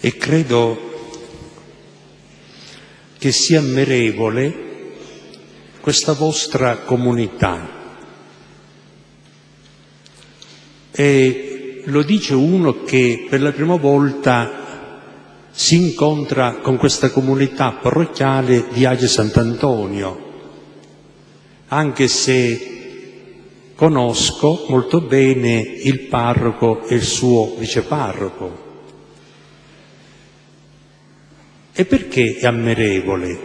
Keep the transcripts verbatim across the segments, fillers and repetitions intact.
e credo che sia ammirevole questa vostra comunità. E lo dice uno che per la prima volta si incontra con questa comunità parrocchiale di Age Sant'Antonio, anche se conosco molto bene il parroco e il suo viceparroco. E perché è ammirevole?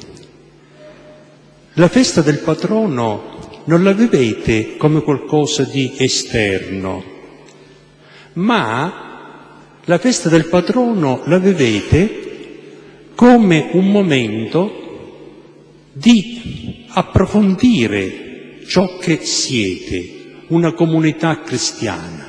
La festa del patrono non la vivete come qualcosa di esterno, ma la festa del patrono la vivete come un momento di approfondire ciò che siete, una comunità cristiana.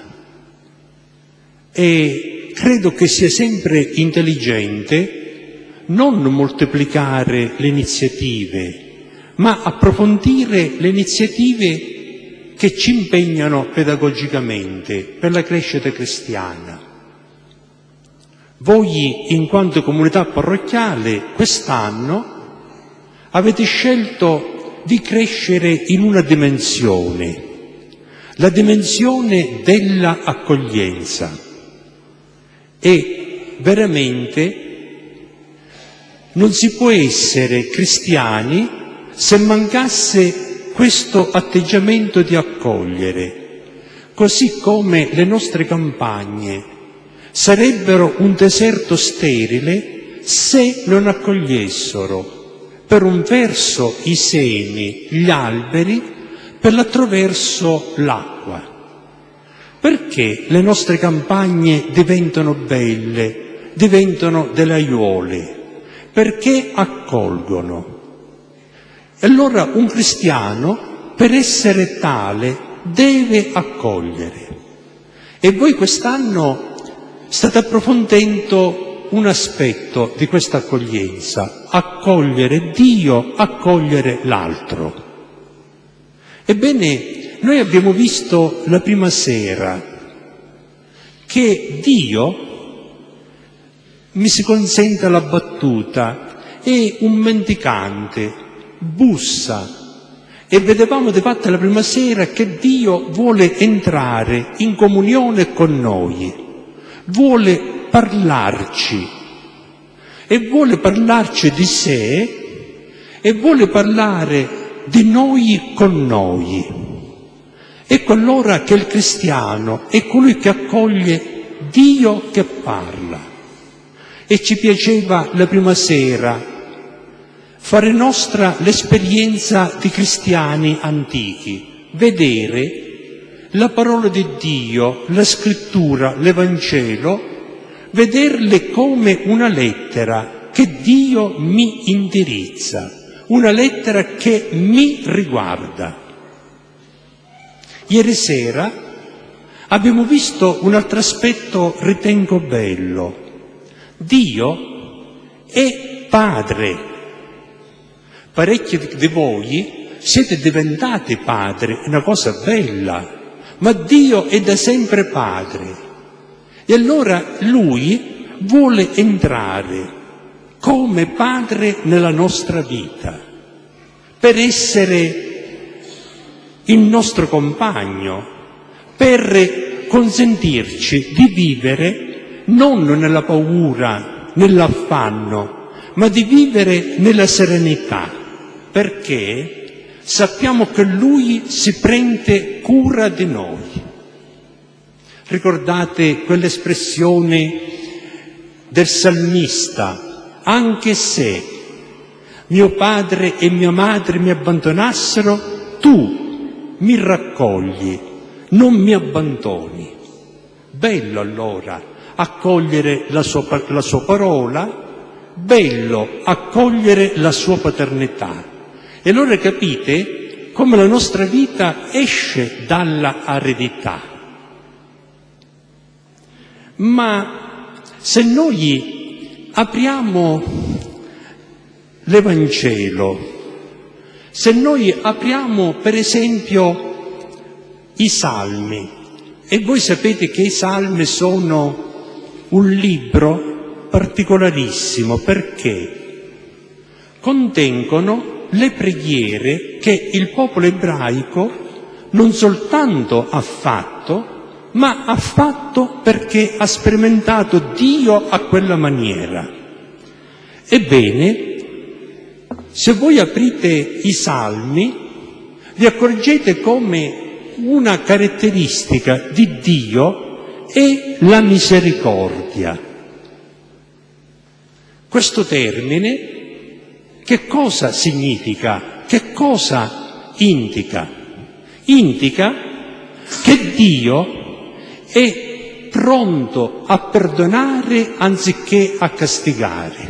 E credo che sia sempre intelligente non moltiplicare le iniziative, ma approfondire le iniziative che ci impegnano pedagogicamente per la crescita cristiana. Voi, in quanto comunità parrocchiale, quest'anno avete scelto di crescere in una dimensione, la dimensione della accoglienza. E veramente non si può essere cristiani se mancasse questo atteggiamento di accogliere, così come le nostre campagne sarebbero un deserto sterile se non accogliessero per un verso i semi, gli alberi, per l'altro verso l'acqua. Perché le nostre campagne diventano belle, diventano delle aiuole? Perché accolgono. E allora un cristiano, per essere tale, deve accogliere. E voi quest'anno state approfondendo un aspetto di questa accoglienza, accogliere Dio, accogliere l'altro. Ebbene, noi abbiamo visto la prima sera che Dio, mi si consenta la battuta, è un mendicante, bussa. E vedevamo di fatto la prima sera che Dio vuole entrare in comunione con noi, vuole parlarci, e vuole parlarci di sé, e vuole parlare di noi con noi. Ecco allora che il cristiano è colui che accoglie Dio che parla. E ci piaceva la prima sera fare nostra l'esperienza di cristiani antichi, vedere la parola di Dio, la scrittura, l'Evangelo, vederle come una lettera che Dio mi indirizza, una lettera che mi riguarda. Ieri sera abbiamo visto un altro aspetto, ritengo bello. Dio è Padre. Parecchi di voi siete diventati padri, è una cosa bella, ma Dio è da sempre Padre. E allora Lui vuole entrare come Padre nella nostra vita, per essere il nostro compagno, per consentirci di vivere non nella paura, nell'affanno, ma di vivere nella serenità, perché sappiamo che Lui si prende cura di noi. Ricordate quell'espressione del salmista: anche se mio padre e mia madre mi abbandonassero, tu mi raccogli, non mi abbandoni. Bello allora accogliere la sua, la sua parola, bello accogliere la sua paternità. E allora capite come la nostra vita esce dalla aridità. Ma se noi apriamo l'Evangelo, se noi apriamo per esempio i Salmi, e voi sapete che i Salmi sono un libro particolarissimo perché contengono le preghiere che il popolo ebraico non soltanto ha fatto, ma ha fatto perché ha sperimentato Dio a quella maniera. Ebbene, se voi aprite i Salmi, vi accorgete come una caratteristica di Dio è la misericordia. Questo termine che cosa significa? Che cosa indica? Indica che Dio è pronto a perdonare anziché a castigare.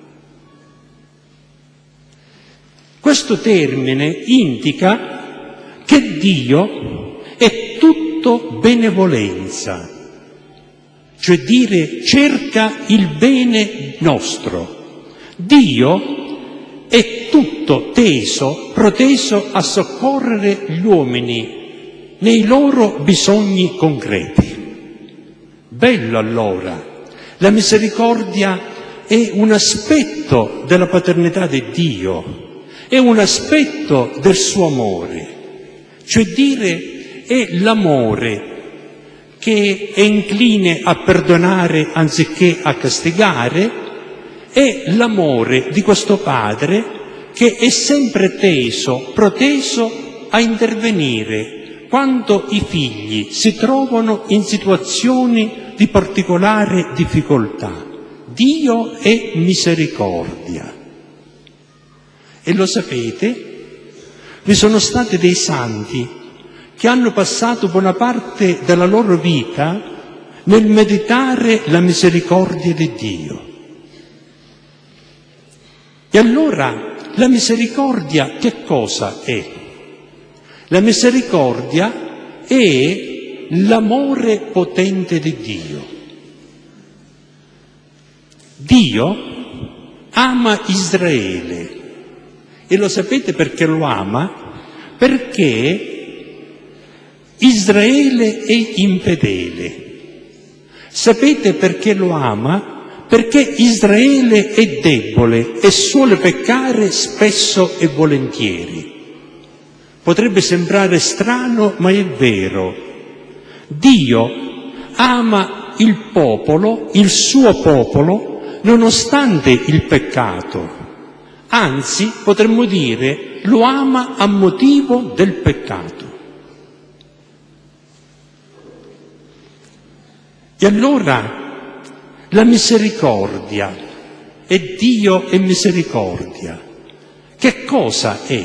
Questo termine indica che Dio è tutto benevolenza, cioè dire cerca il bene nostro. Dio è tutto teso, proteso a soccorrere gli uomini nei loro bisogni concreti. Bello allora, la misericordia è un aspetto della paternità di Dio, è un aspetto del suo amore, cioè dire è l'amore che è incline a perdonare anziché a castigare, è l'amore di questo padre che è sempre teso, proteso a intervenire quando i figli si trovano in situazioni di particolare difficoltà. Dio è misericordia. E lo sapete, vi sono stati dei santi che hanno passato buona parte della loro vita nel meditare la misericordia di Dio. E allora la misericordia che cosa è? La misericordia è l'amore potente di Dio. Dio ama Israele. E lo sapete perché lo ama? Perché Israele è infedele. Sapete perché lo ama? Perché Israele è debole e suole peccare spesso e volentieri. Potrebbe sembrare strano, ma è vero. Dio ama il popolo, il suo popolo, nonostante il peccato. Anzi, potremmo dire, lo ama a motivo del peccato. E allora la misericordia, e Dio è misericordia, che cosa è?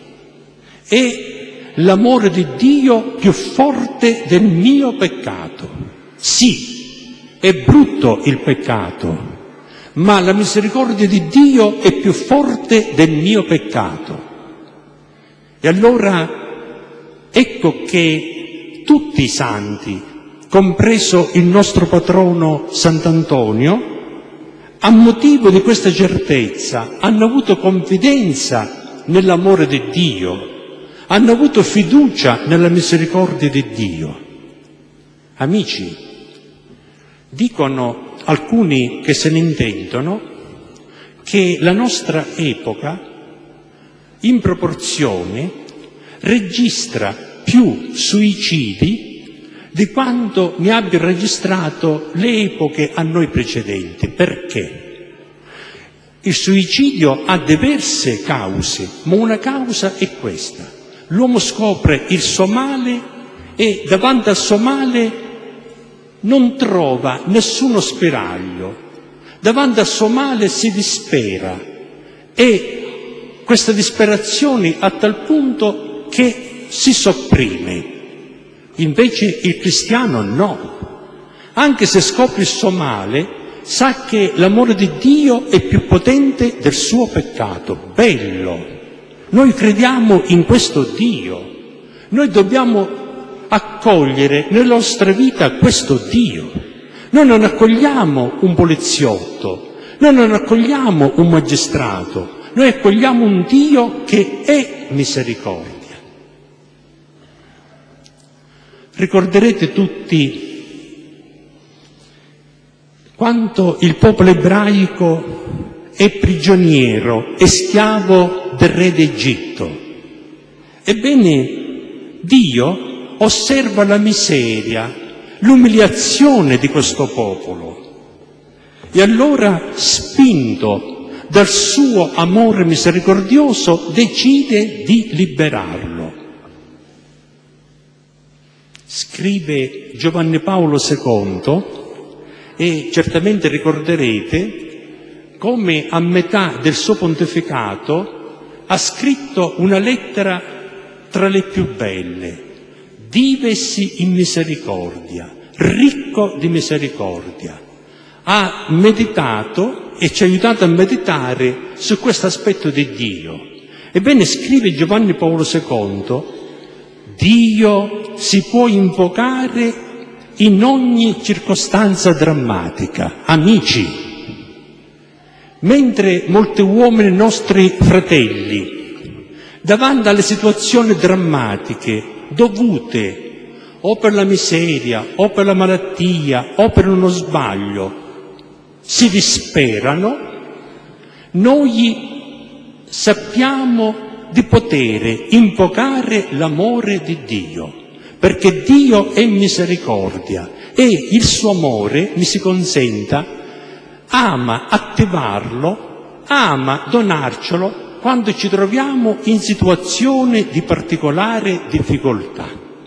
È l'amore di Dio più forte del mio peccato. Sì, è brutto il peccato, ma la misericordia di Dio è più forte del mio peccato. E allora ecco che tutti i santi, compreso il nostro patrono Sant'Antonio, a motivo di questa certezza hanno avuto confidenza nell'amore di Dio, hanno avuto fiducia nella misericordia di Dio. Amici, dicono alcuni che se ne intendono che la nostra epoca, in proporzione, registra più suicidi di quanto ne abbia registrato le epoche a noi precedenti. Perché? Il suicidio ha diverse cause, ma una causa è questa. L'uomo scopre il suo male e davanti al suo male non trova nessuno spiraglio. Davanti al suo male si dispera e questa disperazione a tal punto che si sopprime. Invece il cristiano no. Anche se scopre il suo male, sa che l'amore di Dio è più potente del suo peccato. Bello! Noi crediamo in questo Dio. Noi dobbiamo accogliere nella nostra vita questo Dio. Noi non accogliamo un poliziotto, noi non accogliamo un magistrato, noi accogliamo un Dio che è misericordia. Ricorderete tutti quanto il popolo ebraico è prigioniero e schiavo del re d'Egitto. Ebbene, Dio osserva la miseria, l'umiliazione di questo popolo e allora, spinto dal suo amore misericordioso, decide di liberarlo. Scrive Giovanni Paolo secondo, e certamente ricorderete come a metà del suo pontificato ha scritto una lettera tra le più belle: divesi in misericordia, ricco di misericordia. Ha meditato e ci ha aiutato a meditare su questo aspetto di Dio. Ebbene, scrive Giovanni Paolo secondo, Dio si può invocare in ogni circostanza drammatica. Amici, mentre molti uomini, nostri fratelli, davanti alle situazioni drammatiche dovute o per la miseria, o per la malattia, o per uno sbaglio, si disperano, noi sappiamo di poter invocare l'amore di Dio, perché Dio è misericordia e il suo amore, mi si consenta, ama attivarlo, ama donarcelo quando ci troviamo in situazioni di particolare difficoltà.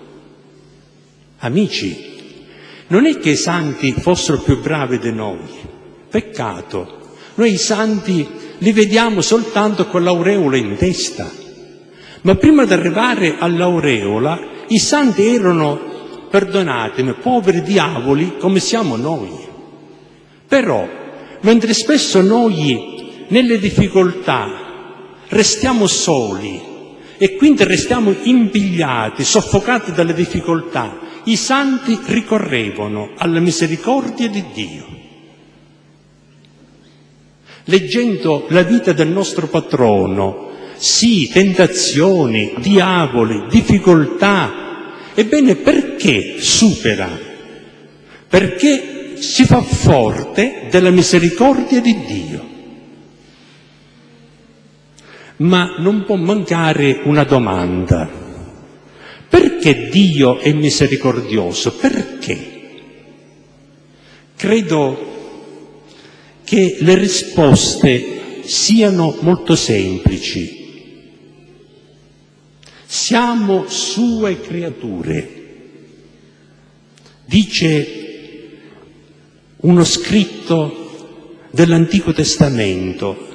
Amici, non è che i santi fossero più bravi di noi, peccato. Noi i santi li vediamo soltanto con l'aureola in testa, ma prima di arrivare all'aureola i santi erano, perdonatemi, poveri diavoli come siamo noi. Però, mentre spesso noi nelle difficoltà restiamo soli e quindi restiamo impigliati, soffocati dalle difficoltà, i santi ricorrevano alla misericordia di Dio. Leggendo la vita del nostro patrono, sì, tentazioni, diavoli, difficoltà, ebbene perché supera? Perché si fa forte della misericordia di Dio. Ma non può mancare una domanda: perché Dio è misericordioso? Perché? Credo che le risposte siano molto semplici. Siamo sue creature. Dice uno scritto dell'Antico Testamento: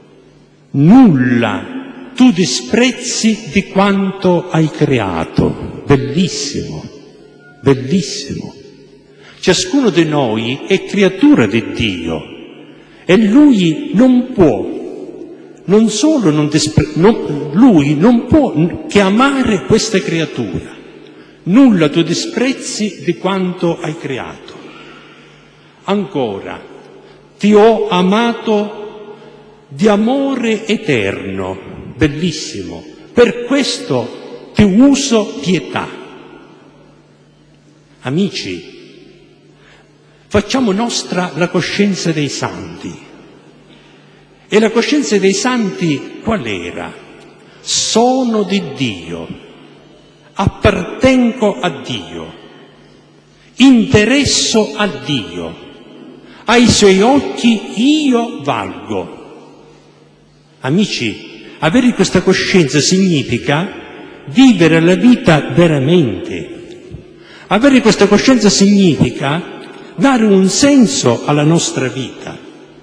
nulla tu disprezzi di quanto hai creato. Bellissimo, bellissimo. Ciascuno di noi è creatura di Dio e Lui non può, non solo non dispre- non, Lui non può che amare questa creatura. Nulla tu disprezzi di quanto hai creato. Ancora, ti ho amato di amore eterno, bellissimo, per questo ti uso pietà. Amici, facciamo nostra la coscienza dei santi. E la coscienza dei santi qual era? Sono di Dio, appartengo a Dio, interesso a Dio, ai Suoi occhi io valgo. Amici, avere questa coscienza significa vivere la vita veramente. Avere questa coscienza significa dare un senso alla nostra vita.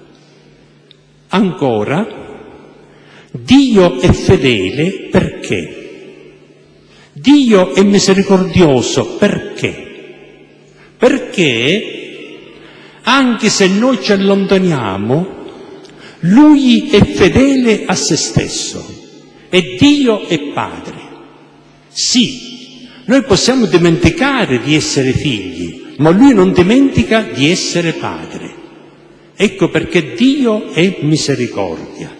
Ancora, Dio è fedele perché? Dio è misericordioso perché? Perché anche se noi ci allontaniamo, Lui è fedele a se stesso e Dio è Padre. Sì, noi possiamo dimenticare di essere figli, ma Lui non dimentica di essere Padre. Ecco perché Dio è misericordia.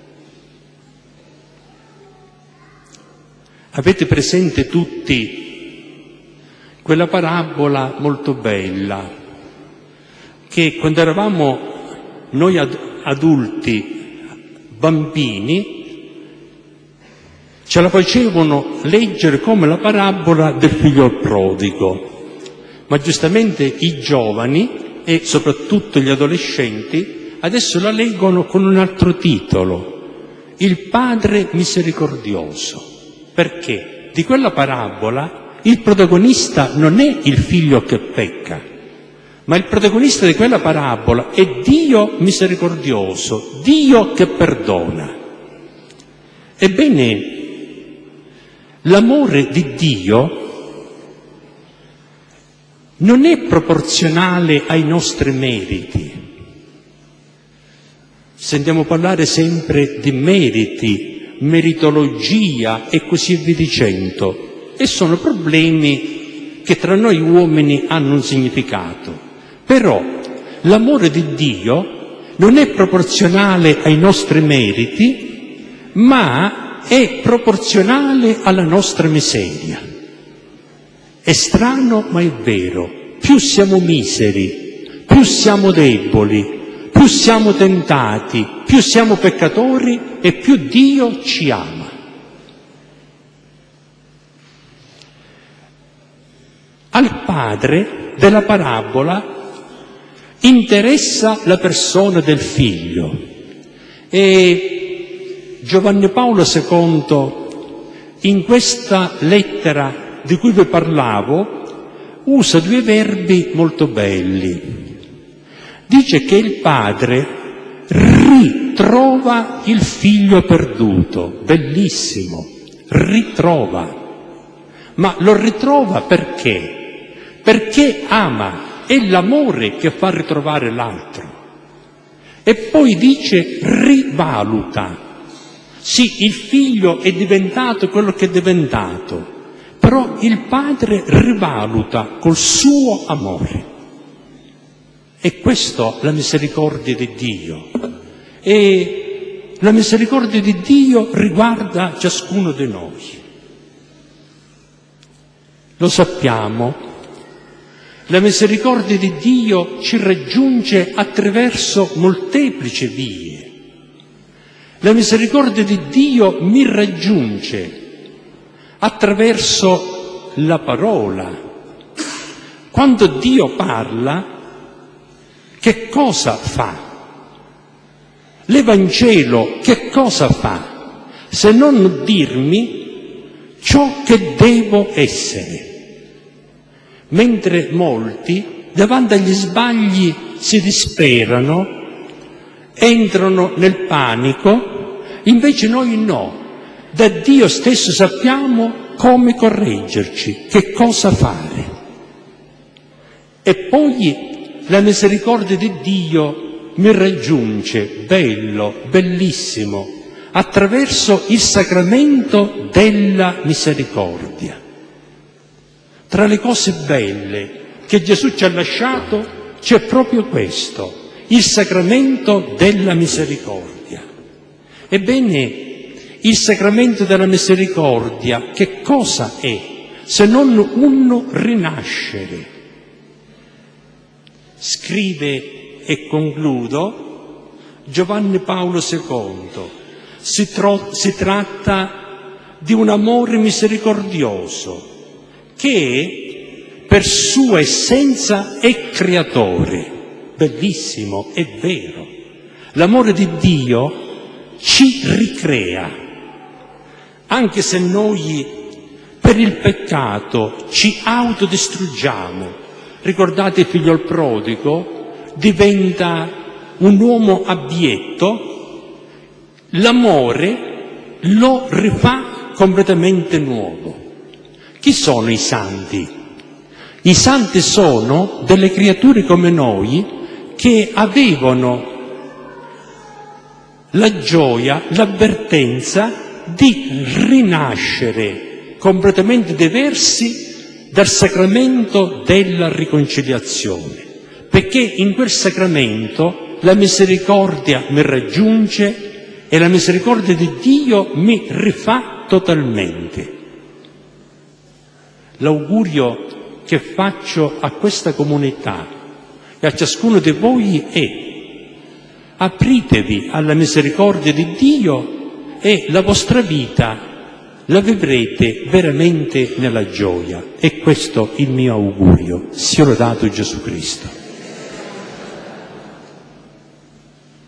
Avete presente tutti quella parabola molto bella che quando eravamo noi ad- adulti, bambini, ce la facevano leggere come la parabola del figlio prodigo, ma giustamente i giovani e soprattutto gli adolescenti adesso la leggono con un altro titolo, il Padre misericordioso. Perché? Di quella parabola il protagonista non è il figlio che pecca, ma il protagonista di quella parabola è Dio misericordioso, Dio che perdona. Ebbene, l'amore di Dio non è proporzionale ai nostri meriti. Sentiamo parlare sempre di meriti, meritologia e così via dicendo, e sono problemi che tra noi uomini hanno un significato. Però l'amore di Dio non è proporzionale ai nostri meriti, ma è proporzionale alla nostra miseria. È strano, ma è vero. Più siamo miseri, più siamo deboli, più siamo tentati, più siamo peccatori e più Dio ci ama. Al padre della parabola interessa la persona del figlio e Giovanni Paolo secondo in questa lettera di cui vi parlavo usa due verbi molto belli. Dice che il padre ritrova il figlio perduto, bellissimo, ritrova, ma lo ritrova perché? Perché ama. È l'amore che fa ritrovare l'altro. E poi dice rivaluta. Sì, il figlio è diventato quello che è diventato, però il padre rivaluta col suo amore. E questa è la misericordia di Dio. E la misericordia di Dio riguarda ciascuno di noi. Lo sappiamo. La misericordia di Dio ci raggiunge attraverso molteplici vie. La misericordia di Dio mi raggiunge attraverso la parola. Quando Dio parla, che cosa fa? L'Evangelo che cosa fa? Se non dirmi ciò che devo essere. Mentre molti, davanti agli sbagli, si disperano, entrano nel panico, invece noi no. Da Dio stesso sappiamo come correggerci, che cosa fare. E poi la misericordia di Dio mi raggiunge, bello, bellissimo, attraverso il sacramento della misericordia. Tra le cose belle che Gesù ci ha lasciato c'è proprio questo, il sacramento della misericordia. Ebbene, il sacramento della misericordia che cosa è? Se non un rinascere. Scrive, e concludo, Giovanni Paolo secondo, si, tro- si tratta di un amore misericordioso, che per sua essenza è creatore. Bellissimo, è vero. L'amore di Dio ci ricrea, anche se noi per il peccato ci autodistruggiamo. Ricordate il figlio il prodigo? Diventa un uomo abietto, l'amore lo rifà completamente nuovo. Chi sono i santi? I santi sono delle creature come noi che avevano la gioia, l'avvertenza di rinascere completamente diversi dal sacramento della riconciliazione, perché in quel sacramento la misericordia mi raggiunge e la misericordia di Dio mi rifà totalmente. L'augurio che faccio a questa comunità, e a ciascuno di voi è: apritevi alla misericordia di Dio e la vostra vita la vivrete veramente nella gioia. E questo il mio augurio. Sia lodato Gesù Cristo.